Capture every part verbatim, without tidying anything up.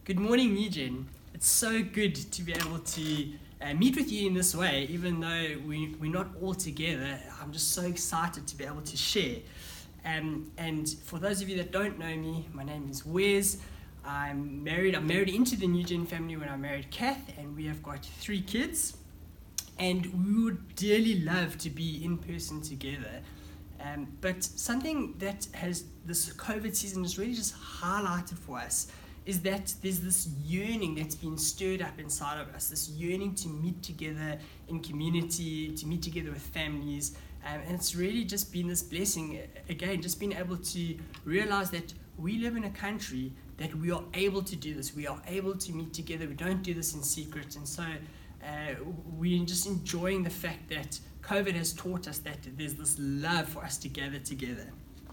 Good morning, Nugent. It's so good to be able to uh, meet with you in this way, even though we, we're not all together. I'm just so excited to be able to share. Um, and for those of you that don't know me, my name is Wes. I'm married. I'm married into the Nugent family when I married Kath, and we have got three kids. And we would dearly love to be in person together. Um, but something that has this COVID season has really just highlighted for us is that there's this yearning that's been stirred up inside of us, this yearning to meet together in community, to meet together with families. Um, and it's really just been this blessing, again, just being able to realize that we live in a country that we are able to do this. We are able to meet together. We don't do this in secret. And so uh, we're just enjoying the fact that COVID has taught us that there's this love for us to gather together.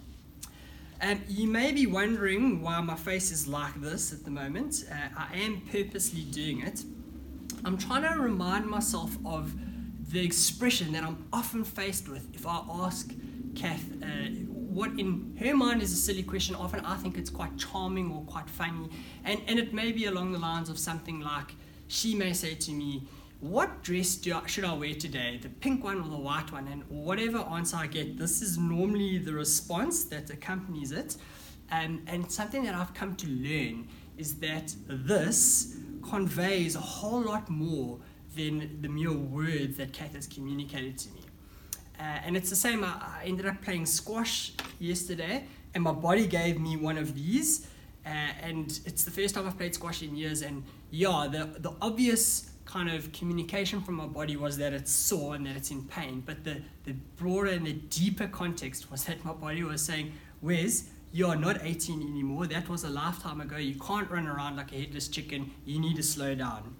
Um, you may be wondering why my face is like this at the moment. Uh, I am purposely doing it. I'm trying to remind myself of the expression that I'm often faced with if I ask Kath uh, what in her mind is a silly question. Often I think it's quite charming or quite funny. And, and it may be along the lines of something like, she may say to me, what dress do I, should I wear today, the pink one or the white one? And whatever answer I get, this is normally the response that accompanies it. Um, and something that I've come to learn is that this conveys a whole lot more than the mere words that Kath has communicated to me. Uh, and it's the same, I, I ended up playing squash yesterday, and my body gave me one of these. Uh, and it's the first time I've played squash in years, and yeah, the, the obvious kind of communication from my body was that it's sore and that it's in pain, but the, the broader and the deeper context was that my body was saying, Wes, you are not eighteen anymore, that was a lifetime ago, you can't run around like a headless chicken, you need to slow down.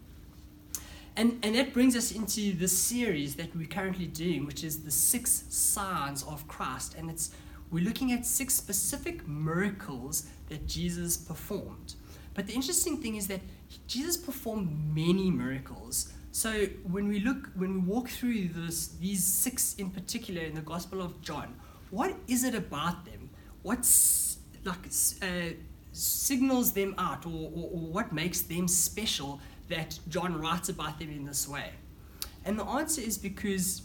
And, and that brings us into the series that we're currently doing, which is the six signs of Christ, and it's we're looking at six specific miracles that Jesus performed. But the interesting thing is that Jesus performed many miracles. So when we look, when we walk through this, these six in particular in the Gospel of John, what is it about them? What's like uh, signals them out, or, or, or what makes them special that John writes about them in this way? And the answer is because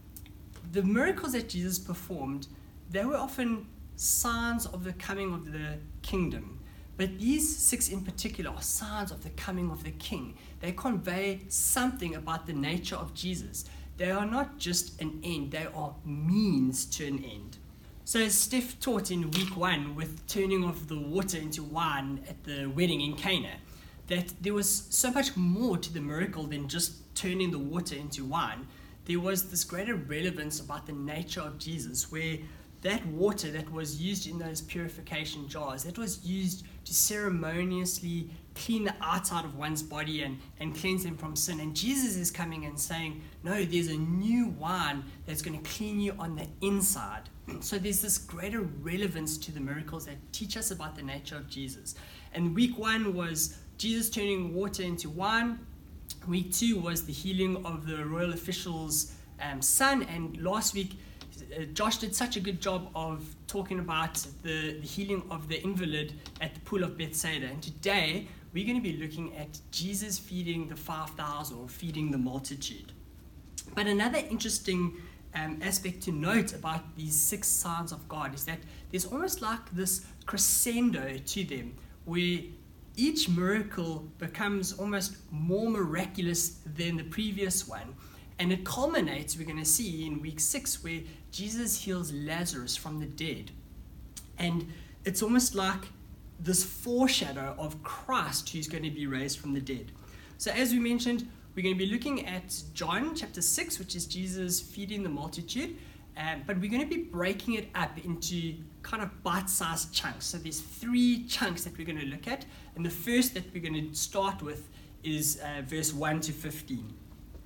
the miracles that Jesus performed, they were often signs of the coming of the kingdom. But these six in particular are signs of the coming of the King. They convey something about the nature of Jesus. They are not just an end, they are means to an end. So as Steph taught in week one with turning of the water into wine at the wedding in Cana, that there was so much more to the miracle than just turning the water into wine. There was this greater relevance about the nature of Jesus, where that water that was used in those purification jars, that was used to ceremoniously clean the outside of one's body and, and cleanse them from sin. And Jesus is coming and saying, no, there's a new wine that's going to clean you on the inside. So there's this greater relevance to the miracles that teach us about the nature of Jesus. And week one was Jesus turning water into wine. Week two was the healing of the royal official's um, son. And last week, Uh, Josh did such a good job of talking about the, the healing of the invalid at the pool of Bethsaida. And today, we're going to be looking at Jesus feeding the five thousand, or feeding the multitude. But another interesting um, aspect to note about these six signs of God is that there's almost like this crescendo to them, where each miracle becomes almost more miraculous than the previous one. And it culminates, we're going to see in week six, where Jesus heals Lazarus from the dead. And it's almost like this foreshadow of Christ who's going to be raised from the dead. So as we mentioned, we're going to be looking at John chapter six, which is Jesus feeding the multitude. Um, but we're going to be breaking it up into kind of bite-sized chunks. So there's three chunks that we're going to look at. And the first that we're going to start with is uh, verse one to fifteen.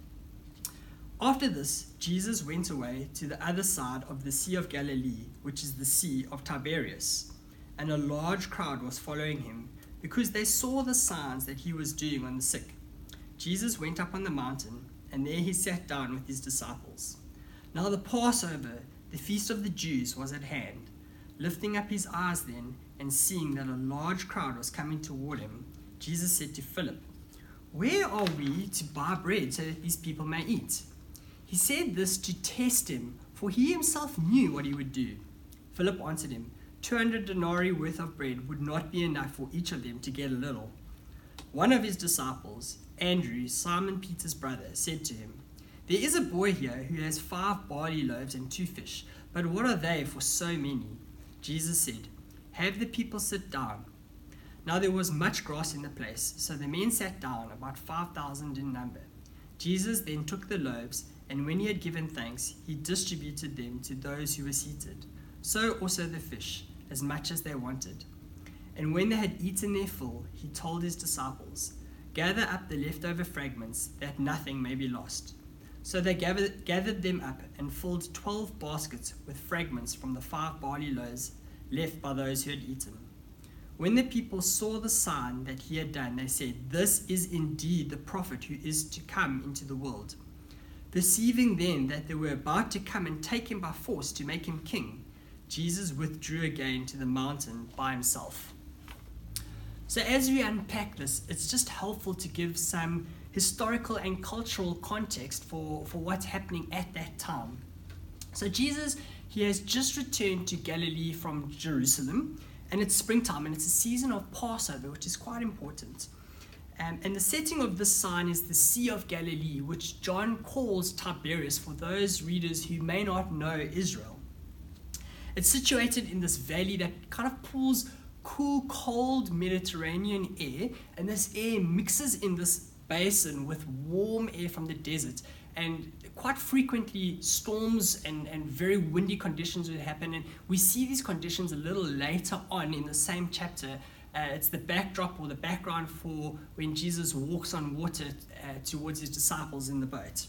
After this, Jesus went away to the other side of the Sea of Galilee, which is the Sea of Tiberias, and a large crowd was following him, because they saw the signs that he was doing on the sick. Jesus went up on the mountain, and there he sat down with his disciples. Now the Passover, the feast of the Jews, was at hand. Lifting up his eyes then, and seeing that a large crowd was coming toward him, Jesus said to Philip, "Where are we to buy bread so that these people may eat?" He said this to test him, for he himself knew what he would do. Philip answered him, two hundred denarii worth of bread would not be enough for each of them to get a little." One of his disciples, Andrew, Simon Peter's brother, said to him, "There is a boy here who has five barley loaves and two fish, but what are they for so many?" Jesus said, "Have the people sit down." Now there was much grass in the place, so the men sat down, about five thousand in number. Jesus then took the loaves, and when he had given thanks, he distributed them to those who were seated. So also the fish, as much as they wanted. And when they had eaten their fill, he told his disciples, "Gather up the leftover fragments, that nothing may be lost." So they gathered, gathered them up and filled twelve baskets with fragments from the five barley loaves left by those who had eaten. When the people saw the sign that he had done, they said, "This is indeed the prophet who is to come into the world." Perceiving then that they were about to come and take him by force to make him king, Jesus withdrew again to the mountain by himself. So as we unpack this, it's just helpful to give some historical and cultural context for, for what's happening at that time. So Jesus, he has just returned to Galilee from Jerusalem, and it's springtime, and it's a season of Passover, which is quite important. Um, and the setting of this sign is the Sea of Galilee, which John calls Tiberias for those readers who may not know Israel. It's situated in this valley that kind of pulls cool, cold Mediterranean air, and this air mixes in this basin with warm air from the desert, and quite frequently storms and, and very windy conditions would happen, and we see these conditions a little later on in the same chapter. Uh, it's the backdrop or the background for when Jesus walks on water uh, towards his disciples in the boat.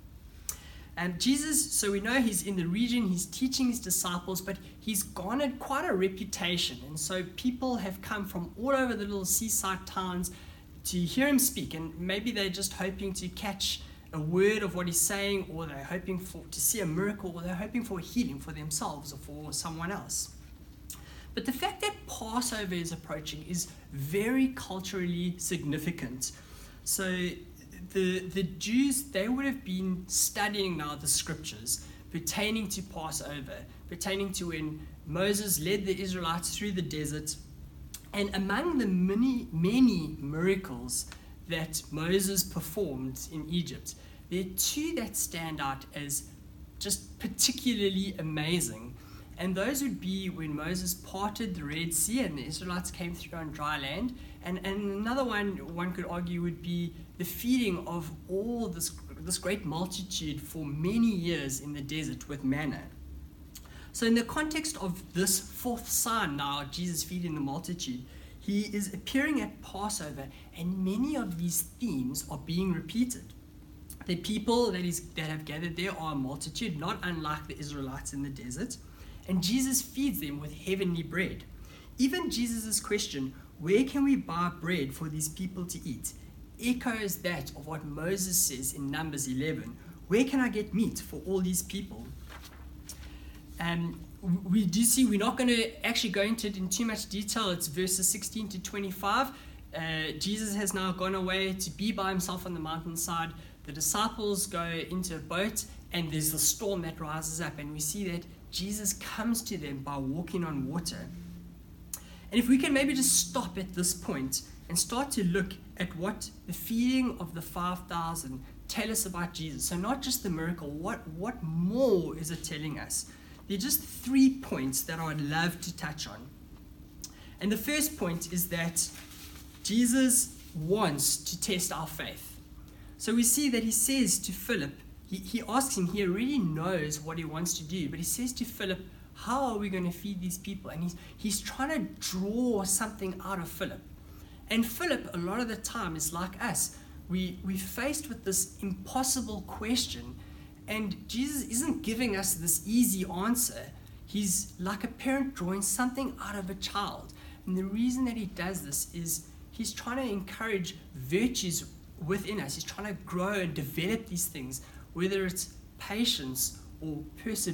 And Jesus, so we know he's in the region, he's teaching his disciples, but he's garnered quite a reputation, and so people have come from all over the little seaside towns to hear him speak, and maybe they're just hoping to catch a word of what he's saying, or they're hoping for to see a miracle, or they're hoping for a healing for themselves or for someone else. But the fact that Passover is approaching is very culturally significant. So the, the Jews, they would have been studying now the scriptures pertaining to Passover, pertaining to when Moses led the Israelites through the desert. And among the many, many miracles that Moses performed in Egypt, there are two that stand out as just particularly amazing. And those would be when Moses parted the Red Sea and the Israelites came through on dry land. And, and another one, one could argue, would be the feeding of all this, this great multitude for many years in the desert with manna. So in the context of this fourth sign now, Jesus feeding the multitude, he is appearing at Passover, and many of these themes are being repeated. The people that, is, that have gathered there are a multitude, not unlike the Israelites in the desert. And Jesus feeds them with heavenly bread. Even Jesus' question, "Where can we buy bread for these people to eat?" echoes that of what Moses says in Numbers eleven. Where can I get meat for all these people? Um, we do see, we're not going to actually go into it in too much detail. It's verses sixteen to twenty-five. Uh, Jesus has now gone away to be by himself on the mountainside. The disciples go into a boat, and there's a storm that rises up, and we see that Jesus comes to them by walking on water. And if we can maybe just stop at this point and start to look at what the feeding of the five thousand tell us about Jesus. So not just the miracle, what, what more is it telling us? There are just three points that I would love to touch on. And the first point is that Jesus wants to test our faith. So we see that he says to Philip, He, he asks him, he already knows what he wants to do, but he says to Philip, how are we going to feed these people? And he's, he's trying to draw something out of Philip. And Philip, a lot of the time, is like us. We, we're faced with this impossible question, and Jesus isn't giving us this easy answer. He's like a parent drawing something out of a child. And the reason that he does this is he's trying to encourage virtues within us. He's trying to grow and develop these things, whether it's patience or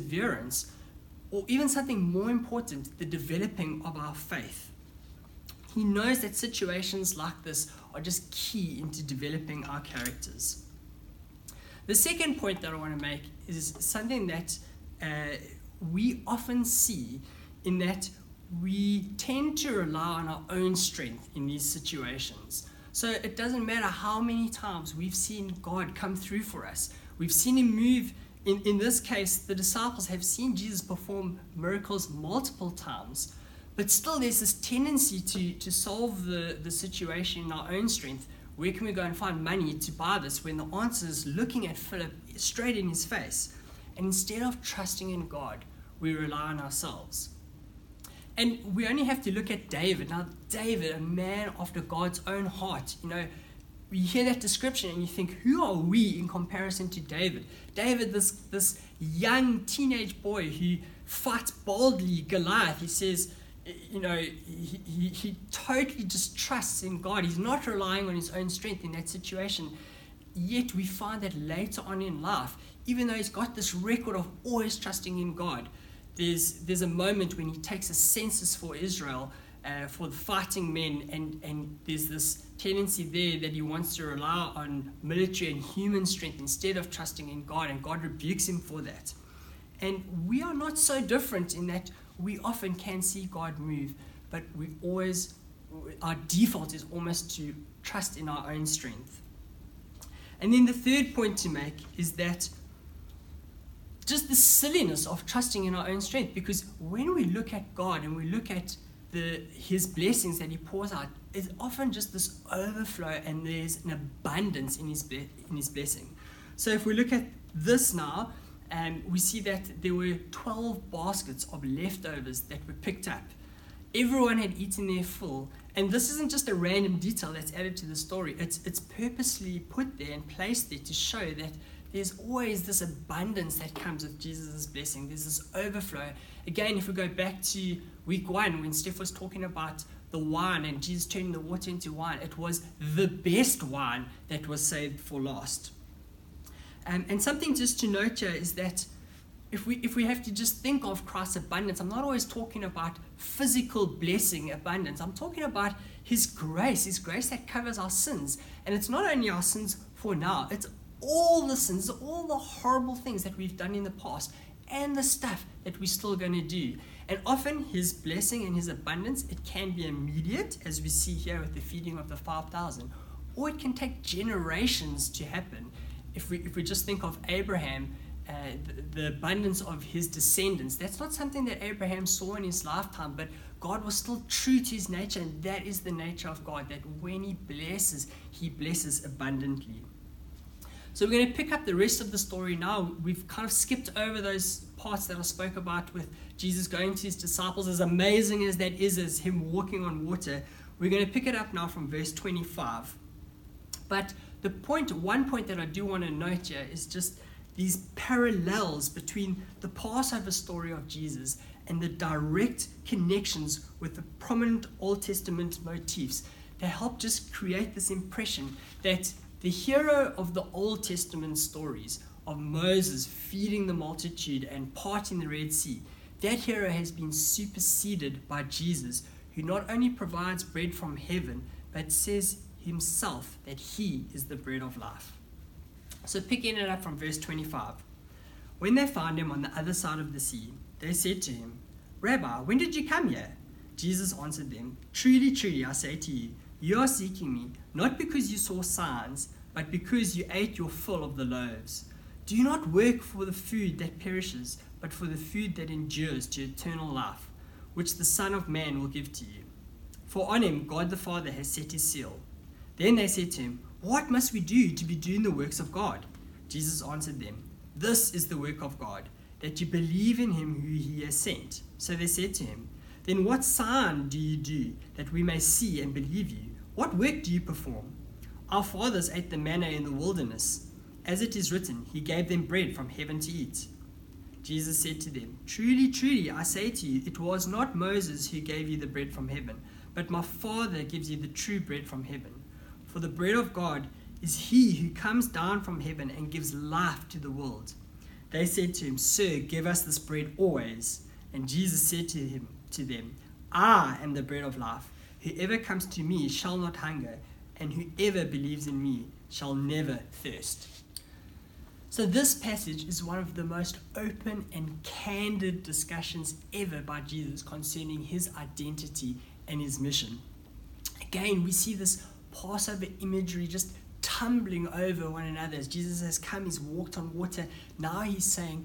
perseverance, or even something more important, the developing of our faith. He knows that situations like this are just key into developing our characters. The second point that I want to make is something that uh, we often see, in that we tend to rely on our own strength in these situations. So it doesn't matter how many times we've seen God come through for us. We've seen him move. In, in this case, the disciples have seen Jesus perform miracles multiple times, but still there's this tendency to, to solve the, the situation in our own strength. Where can we go and find money to buy this, when the answer is looking at Philip straight in his face? And instead of trusting in God, we rely on ourselves. And we only have to look at David. Now, David, a man after God's own heart, you know, you hear that description and you think, who are we in comparison to David? David, this, this young teenage boy who fights boldly Goliath. He says, you know, he, he, he totally just trusts in God. He's not relying on his own strength in that situation. Yet we find that later on in life, even though he's got this record of always trusting in God, there's, there's a moment when he takes a census for Israel, uh, for the fighting men, and, and there's this tendency there that he wants to rely on military and human strength instead of trusting in God, and God rebukes him for that. And we are not so different in that we often can see God move, but we always, our default is almost to trust in our own strength. And then the third point to make is that just the silliness of trusting in our own strength, because when we look at God and we look at the his blessings that he pours out, it's often just this overflow, and there's an abundance in his ble- in his blessing. So if we look at this now, um, we see that there were twelve baskets of leftovers that were picked up. Everyone had eaten their full, and this isn't just a random detail that's added to the story. It's it's purposely put there and placed there to show that there's always this abundance that comes with Jesus' blessing. There's this overflow. Again, if we go back to week one, when Steph was talking about the wine and Jesus turning the water into wine, it was the best wine that was saved for last. Um, and something just to note here is that if we if we have to just think of Christ's abundance, I'm not always talking about physical blessing abundance. I'm talking about his grace, his grace that covers our sins. And it's not only our sins for now, it's all the sins, all the horrible things that we've done in the past, and the stuff that we're still going to do. And often his blessing and his abundance, it can be immediate, as we see here with the feeding of the five thousand, or it can take generations to happen. If we if we just think of Abraham, uh, the, the abundance of his descendants, that's not something that Abraham saw in his lifetime, but God was still true to his nature, and that is the nature of God, that when he blesses, he blesses abundantly. So we're going to pick up the rest of the story now. We've kind of skipped over those parts that I spoke about with Jesus going to his disciples. As amazing as that is, as him walking on water, we're going to pick it up now from verse twenty-five. But the point, one point that I do want to note here is just these parallels between the Passover story of Jesus and the direct connections with the prominent Old Testament motifs. They help just create this impression that the hero of the Old Testament stories of Moses feeding the multitude and parting the Red Sea, that hero has been superseded by Jesus, who not only provides bread from heaven, but says himself that he is the bread of life. So picking it up from verse twenty-five. When they found him on the other side of the sea, they said to him, "Rabbi, when did you come here?" Jesus answered them, "Truly, truly, I say to you, you are seeking me, not because you saw signs, but because you ate your fill of the loaves. Do not work for the food that perishes, but for the food that endures to eternal life, which the Son of Man will give to you. For on him God the Father has set his seal." Then they said to him, "What must we do to be doing the works of God?" Jesus answered them, "This is the work of God, that you believe in him who he has sent." So they said to him, "Then what sign do you do, that we may see and believe you? What work do you perform? Our fathers ate the manna in the wilderness. As it is written, he gave them bread from heaven to eat." Jesus said to them, "Truly, truly, I say to you, it was not Moses who gave you the bread from heaven, but my Father gives you the true bread from heaven. For the bread of God is he who comes down from heaven and gives life to the world." They said to him, "Sir, give us this bread always." And Jesus said to him, to them, "I am the bread of life. Whoever comes to me shall not hunger, and whoever believes in me shall never thirst. So this passage is one of the most open and candid discussions ever by Jesus concerning his identity and his mission. Again, we see this Passover imagery just tumbling over one another. As Jesus has come, he's walked on water. Now he's saying,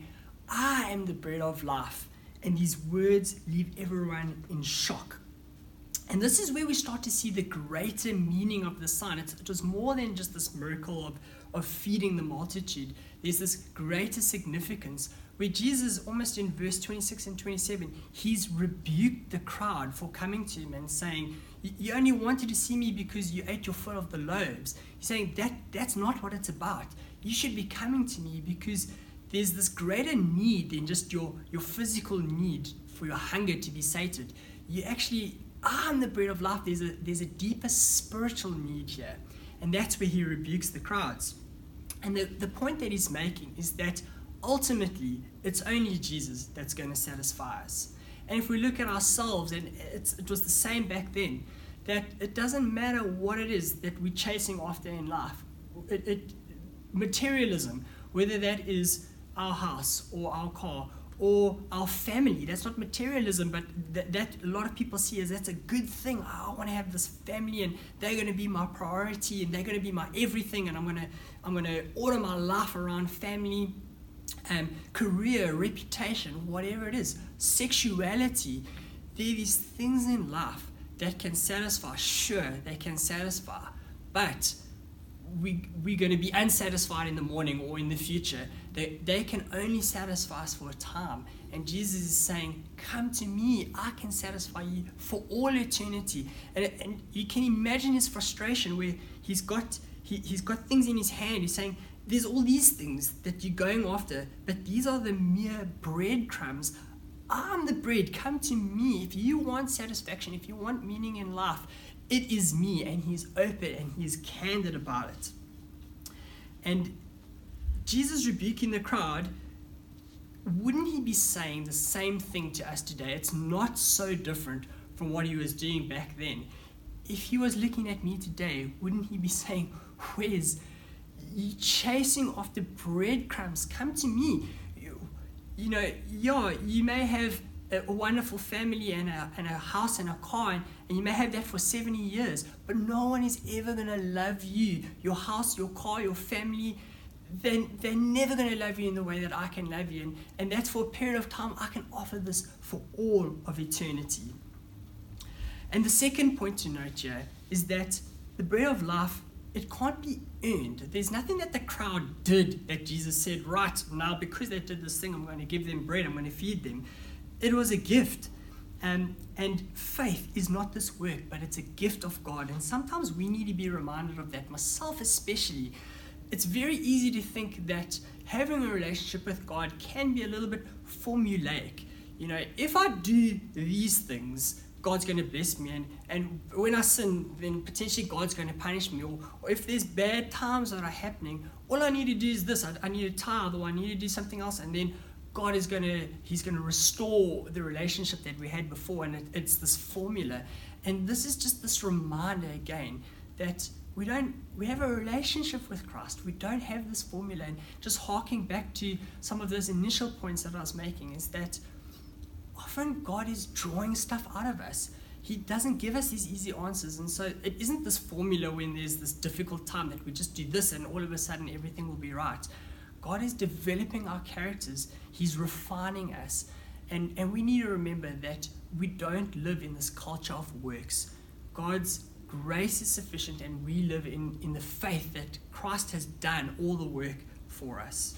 I am the bread of life. And these words leave everyone in shock. And this is where we start to see the greater meaning of the sign. It, it was more than just this miracle of, of feeding the multitude. There's this greater significance where Jesus, almost in verse twenty-six and twenty-seven, he's rebuked the crowd for coming to him and saying, you only wanted to see me because you ate your fill of the loaves. He's saying that that's not what it's about. You should be coming to me because there's this greater need than just your, your physical need for your hunger to be sated. You actually are the bread of life. There's a, there's a deeper spiritual need here. And that's where he rebukes the crowds. And the, the point that he's making is that ultimately it's only Jesus that's going to satisfy us. And if we look at ourselves, and it's, it was the same back then, that it doesn't matter what it is that we're chasing after in life. It, it, materialism, whether that is our house or our car or our family, that's not materialism, but that, that a lot of people see as that's a good thing. Oh, I want to have this family, and they're going to be my priority, and they're going to be my everything, and I'm going to I'm going to order my life around family. Um, career, reputation, whatever it is, sexuality. There are these things in life that can satisfy. Sure, they can satisfy, but we, we're going to be unsatisfied in the morning or in the future. They, they can only satisfy us for a time. And Jesus is saying, come to me, I can satisfy you for all eternity. And, and you can imagine his frustration where he's got, he, he's got things in his hand. He's saying, there's all these things that you're going after, but these are the mere breadcrumbs. I'm the bread. Come to me. If you want satisfaction, if you want meaning in life, it is me. And he's open and he's candid about it. And Jesus rebuking the crowd, wouldn't he be saying the same thing to us today? It's not so different from what he was doing back then. If he was looking at me today, wouldn't he be saying, where's you chasing after breadcrumbs? Come to me. You, you know, yeah, you may have a, a wonderful family and a, and a house and a car, and, and you may have that for seventy years, but no one is ever going to love you, your house, your car, your family. They're, they're never going to love you in the way that I can love you. And, and that's for a period of time. I can offer this for all of eternity. And the second point to note here is that the bread of life, it can't be earned. There's nothing that the crowd did that Jesus said, right, now because they did this thing, I'm going to give them bread, I'm going to feed them. It was a gift. Um, and faith is not this work, but it's a gift of God. And sometimes we need to be reminded of that, myself especially. It's very easy to think that having a relationship with God can be a little bit formulaic. You know, if I do these things, God's going to bless me, and, and when I sin, then potentially God's going to punish me, or, or if there's bad times that are happening, all I need to do is this, I, I need to tithe, or I need to do something else, and then God is going to, he's going to restore the relationship that we had before, and it, it's this formula. And this is just this reminder again, that we don't, we have a relationship with Christ, we don't have this formula. And just harking back to some of those initial points that I was making, is that often God is drawing stuff out of us. He doesn't give us these easy answers. And so it isn't this formula when there's this difficult time that we just do this and all of a sudden everything will be right. God is developing our characters. He's refining us. And, and we need to remember that we don't live in this culture of works. God's grace is sufficient, and we live in, in the faith that Christ has done all the work for us.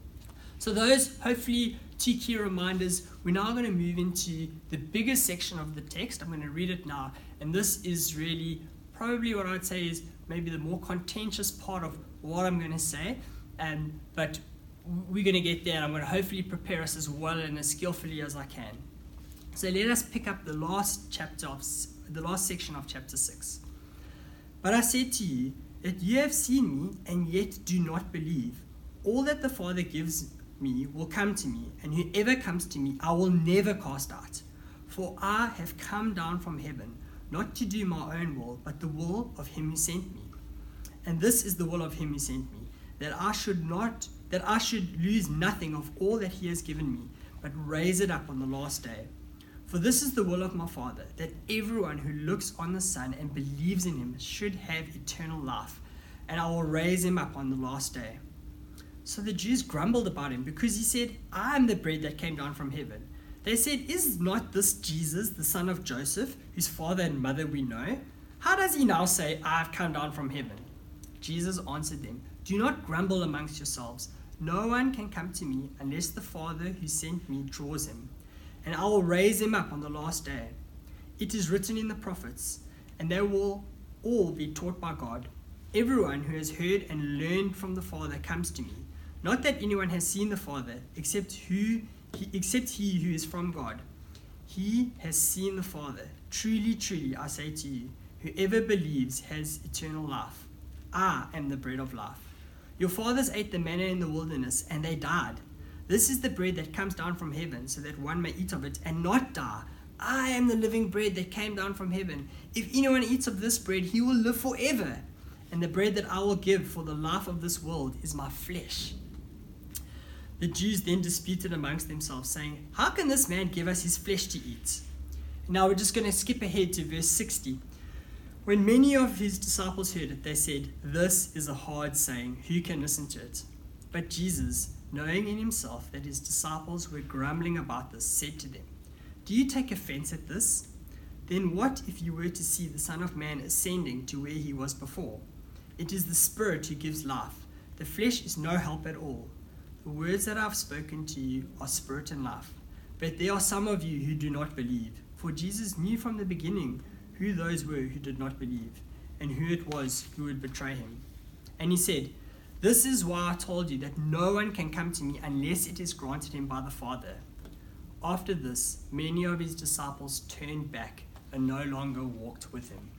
So those, hopefully, two key reminders. We're now going to move into the bigger section of the text. I'm going to read it now. And this is really probably what I would say is maybe the more contentious part of what I'm going to say. Um, but we're going to get there, and I'm going to hopefully prepare us as well and as skillfully as I can. So let us pick up the last chapter of the last section of chapter six. But I said to you that you have seen me and yet do not believe. All that the Father gives me will come to me, and whoever comes to me I will never cast out. For I have come down from heaven, not to do my own will, but the will of him who sent me. And this is the will of him who sent me, that I should not, that I should lose nothing of all that he has given me, but raise it up on the last day. For this is the will of my Father, that everyone who looks on the Son and believes in him should have eternal life, and I will raise him up on the last day. So the Jews grumbled about him, because he said, I am the bread that came down from heaven. They said, is not this Jesus, the son of Joseph, whose father and mother we know? How does he now say, I have come down from heaven? Jesus answered them, do not grumble amongst yourselves. No one can come to me unless the Father who sent me draws him, and I will raise him up on the last day. It is written in the prophets, and they will all be taught by God. Everyone who has heard and learned from the Father comes to me. Not that anyone has seen the Father, except who he, except he who is from God. He has seen the Father. Truly, truly, I say to you, whoever believes has eternal life. I am the bread of life. Your fathers ate the manna in the wilderness, and they died. This is the bread that comes down from heaven, so that one may eat of it and not die. I am the living bread that came down from heaven. If anyone eats of this bread, he will live forever. And the bread that I will give for the life of this world is my flesh. The Jews then disputed amongst themselves, saying, how can this man give us his flesh to eat? Now we're just going to skip ahead to verse sixty. When many of his disciples heard it, they said, this is a hard saying. Who can listen to it? But Jesus, knowing in himself that his disciples were grumbling about this, said to them, do you take offense at this? Then what if you were to see the Son of Man ascending to where he was before? It is the Spirit who gives life. The flesh is no help at all. The words that I have spoken to you are spirit and life. But there are some of you who do not believe. For Jesus knew from the beginning who those were who did not believe, and who it was who would betray him. And he said, this is why I told you that no one can come to me unless it is granted him by the Father. After this, many of his disciples turned back and no longer walked with him.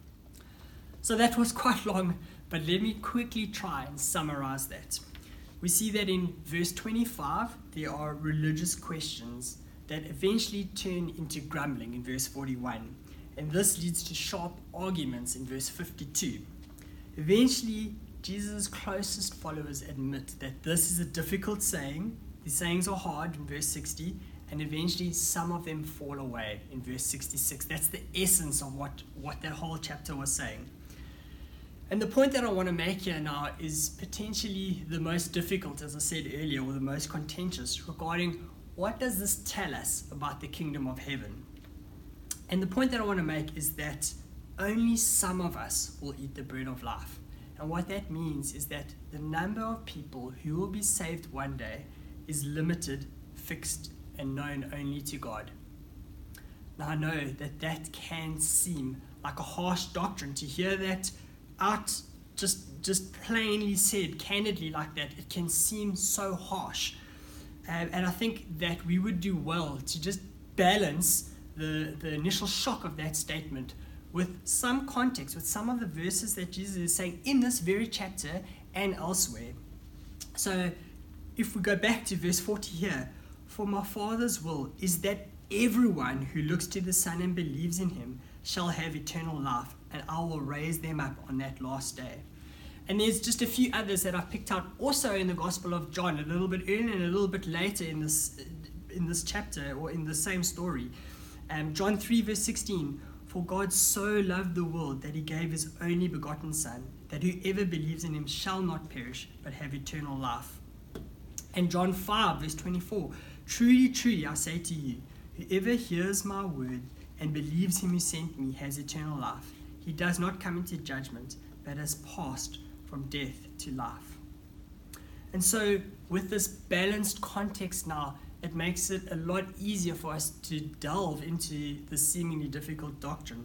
So that was quite long, but let me quickly try and summarize that. We see that in verse twenty-five, there are religious questions that eventually turn into grumbling in verse forty-one. And this leads to sharp arguments in verse fifty-two. Eventually, Jesus' closest followers admit that this is a difficult saying. The sayings are hard in verse sixty, and eventually some of them fall away in verse sixty-six. That's the essence of what, what that whole chapter was saying. And the point that I want to make here now is potentially the most difficult, as I said earlier, or the most contentious, regarding what does this tell us about the kingdom of heaven? And the point that I want to make is that only some of us will eat the bread of life. And what that means is that the number of people who will be saved one day is limited, fixed, and known only to God. Now I know that that can seem like a harsh doctrine to hear that out, just just plainly said, candidly like that. It can seem so harsh. Um, and I think that we would do well to just balance the, the initial shock of that statement with some context, with some of the verses that Jesus is saying in this very chapter and elsewhere. So if we go back to verse forty here, for my Father's will is that everyone who looks to the Son and believes in him shall have eternal life, and I will raise them up on that last day. And there's just a few others that I've picked out also in the Gospel of John, a little bit earlier and a little bit later in this in this chapter, or in the same story. Um, John three verse sixteen, for God so loved the world that he gave his only begotten Son, that whoever believes in him shall not perish, but have eternal life. And John five verse twenty-four, truly, truly, I say to you, whoever hears my word and believes him who sent me has eternal life. He does not come into judgment, but has passed from death to life. And so with this balanced context now, it makes it a lot easier for us to delve into the seemingly difficult doctrine.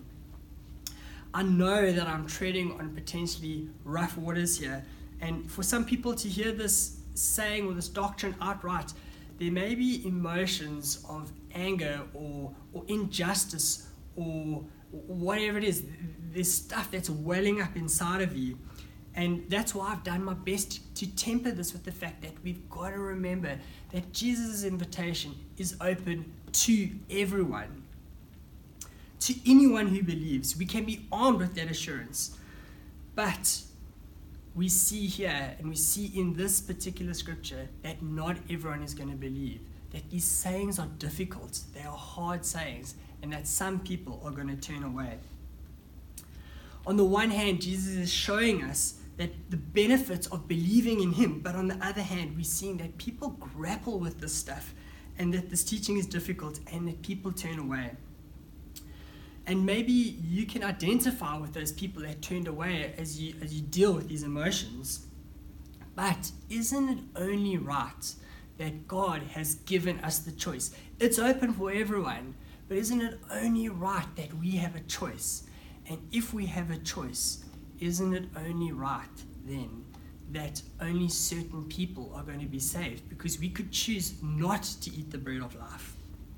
I know that I'm treading on potentially rough waters here, and for some people to hear this saying or this doctrine outright, there may be emotions of anger or, or injustice or whatever it is. There's stuff that's welling up inside of you. And that's why I've done my best to temper this with the fact that we've got to remember that Jesus' invitation is open to everyone. to anyone who believes. We can be armed with that assurance. But we see here, and we see in this particular scripture, that not everyone is going to believe, that these sayings are difficult, they are hard sayings, and that some people are going to turn away. On the one hand, Jesus is showing us that the benefits of believing in him, but on the other hand, we're seeing that people grapple with this stuff, and that this teaching is difficult, and that people turn away. And maybe you can identify with those people that turned away as you as you deal with these emotions. But isn't it only right that God has given us the choice? It's open for everyone, but isn't it only right that we have a choice? And if we have a choice, isn't it only right then that only certain people are going to be saved? Because we could choose not to eat the bread of life.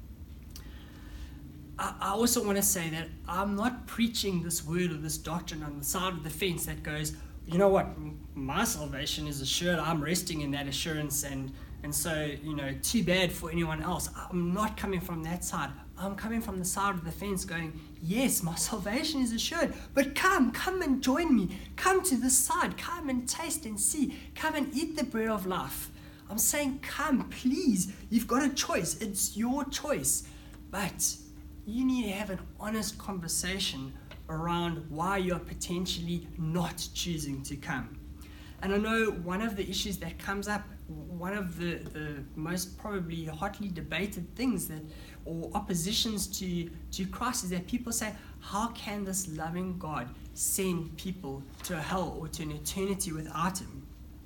I also want to say that I'm not preaching this word or this doctrine on the side of the fence that goes, you know what, my salvation is assured, I'm resting in that assurance, and, and so, you know, too bad for anyone else. I'm not coming from that side. I'm coming from the side of the fence going, yes, my salvation is assured, but come, come and join me. Come to this side. Come and taste and see. Come and eat the bread of life. I'm saying, come, please. You've got a choice. It's your choice. But you need to have an honest conversation around why you're potentially not choosing to come. And I know one of the issues that comes up, one of the, the most probably hotly debated things that, or oppositions to, to Christ, is that people say, how can this loving God send people to a hell or to an eternity without him?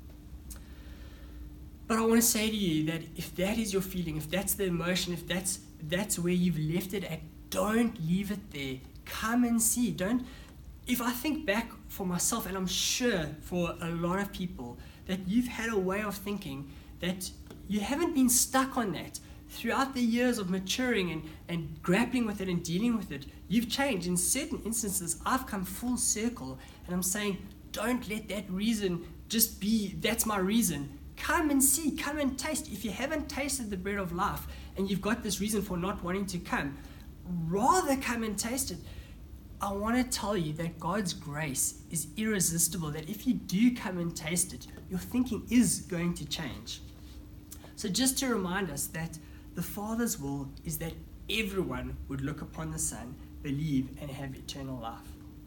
But I want to say to you that if that is your feeling, if that's the emotion, if that's that's where you've left it at, don't leave it there. Come and see. Don't. If I think back for myself, and I'm sure for a lot of people, that you've had a way of thinking that you haven't been stuck on that throughout the years of maturing and, and grappling with it and dealing with it. You've changed. In certain instances, I've come full circle, and I'm saying, don't let that reason just be, that's my reason. Come and see, come and taste. If you haven't tasted the bread of life and you've got this reason for not wanting to come, rather come and taste it. I want to tell you that God's grace is irresistible, that if you do come and taste it, your thinking is going to change. So just to remind us that the Father's will is that everyone would look upon the Son, believe, and have eternal life.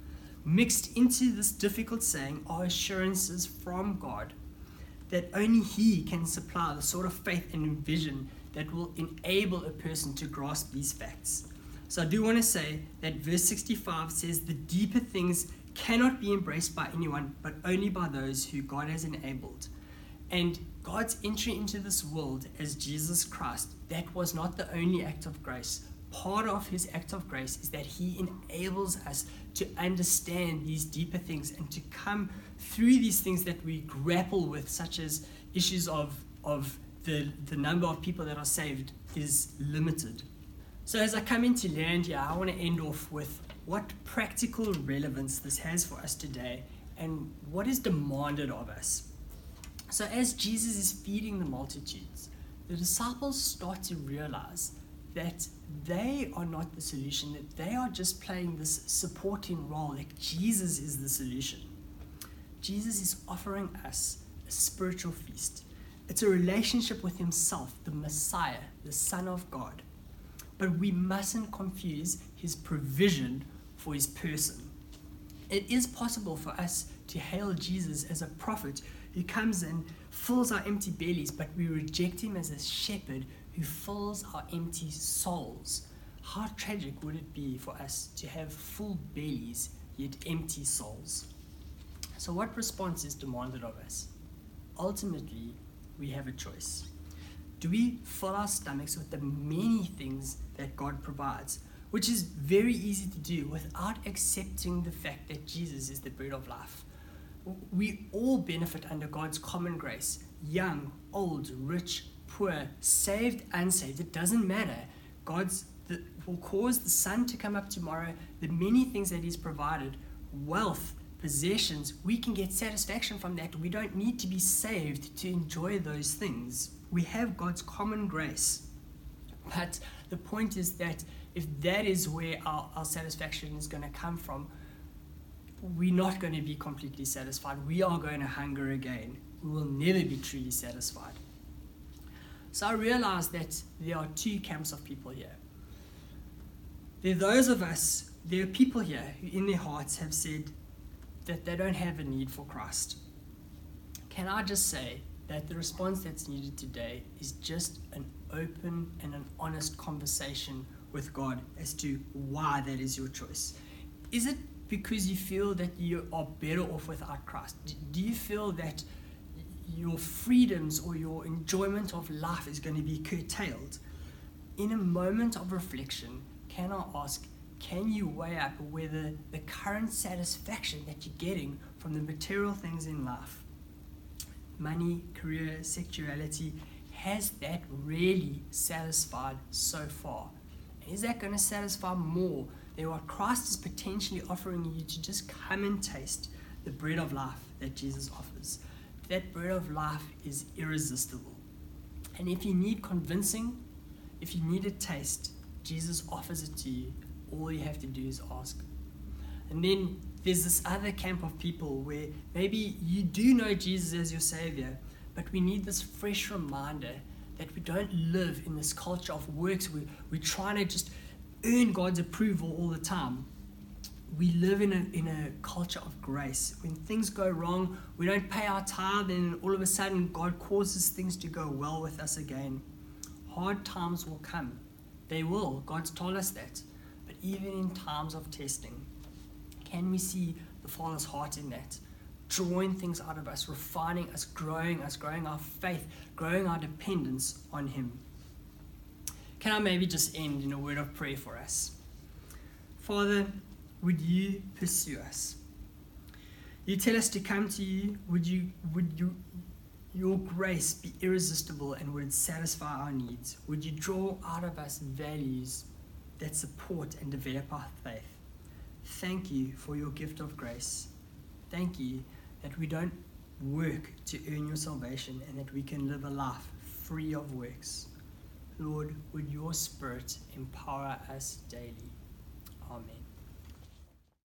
Mixed into this difficult saying are assurances from God that only he can supply the sort of faith and vision that will enable a person to grasp these facts. So I do want to say that verse sixty-five says the deeper things cannot be embraced by anyone, but only by those who God has enabled. And God's entry into this world as Jesus Christ, that was not the only act of grace. Part of his act of grace is that he enables us to understand these deeper things and to come through these things that we grapple with, such as issues of, of the, the number of people that are saved is limited. So as I come into land here, I want to end off with what practical relevance this has for us today and what is demanded of us. So as Jesus is feeding the multitudes, the disciples start to realize that they are not the solution, that they are just playing this supporting role, that Jesus is the solution. Jesus is offering us a spiritual feast. It's a relationship with himself, the Messiah, the Son of God. But we mustn't confuse his provision for his person. It is possible for us to hail Jesus as a prophet who comes and fills our empty bellies, but we reject him as a shepherd who fills our empty souls. How tragic would it be for us to have full bellies, yet empty souls? So what response is demanded of us? Ultimately, we have a choice. Do we fill our stomachs with the many things that God provides, which is very easy to do without accepting the fact that Jesus is the bread of life? We all benefit under God's common grace, young, old, rich, poor, saved, unsaved. It doesn't matter. God's the, will cause the sun to come up tomorrow. The many things that he's provided, wealth, possessions, we can get satisfaction from that. We don't need to be saved to enjoy those things. We have God's common grace. But the point is that if that is where our, our satisfaction is going to come from, we're not going to be completely satisfied. We are going to hunger again. We will never be truly satisfied. So I realized that there are two camps of people here. There are those of us, there are people here who in their hearts have said that they don't have a need for Christ. Can I just say that the response that's needed today is just an open and an honest conversation with God as to why that is your choice. Is it because you feel that you are better off without Christ? Do you feel that your freedoms or your enjoyment of life is going to be curtailed? In a moment of reflection, can I ask, can you weigh up whether the current satisfaction that you're getting from the material things in life, money, career, sexuality, has that really satisfied so far? And is that going to satisfy more than what Christ is potentially offering you to just come and taste the bread of life that Jesus offers? That bread of life is irresistible. And if you need convincing, if you need a taste, Jesus offers it to you. All you have to do is ask. And then there's this other camp of people where maybe you do know Jesus as your Savior, but we need this fresh reminder that we don't live in this culture of works. We, we're trying to just earn God's approval all the time. We live in a, in a culture of grace. When things go wrong, we don't pay our tithe, and all of a sudden God causes things to go well with us again. Hard times will come. They will. God's told us that. But even in times of testing, can we see the Father's heart in that? Drawing things out of us, refining us, growing us, growing our faith, growing our dependence on Him. Can I maybe just end in a word of prayer for us? Father, would you pursue us? You tell us to come to you. Would you, would you, your grace be irresistible, and would it satisfy our needs? Would you draw out of us values that support and develop our faith? Thank you for your gift of grace. Thank you that we don't work to earn your salvation, and that we can live a life free of works. Lord, would your Spirit empower us daily? Amen.